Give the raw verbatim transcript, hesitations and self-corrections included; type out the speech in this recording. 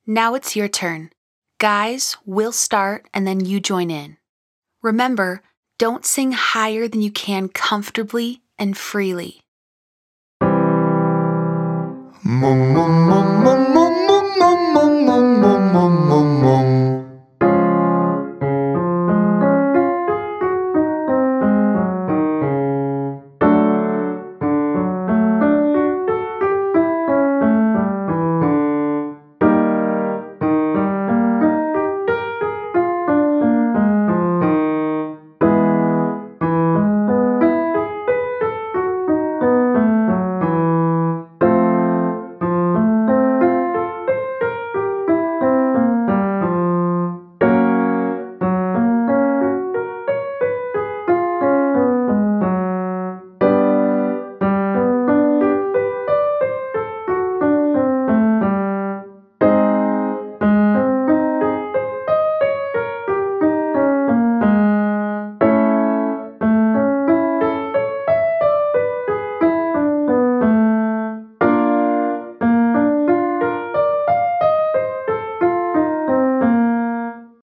Now it's your turn. Guys, we'll start and then you join in. Remember, don't sing higher than you can comfortably and freely. Mum, mum, mum, mum, mum, mum, mum,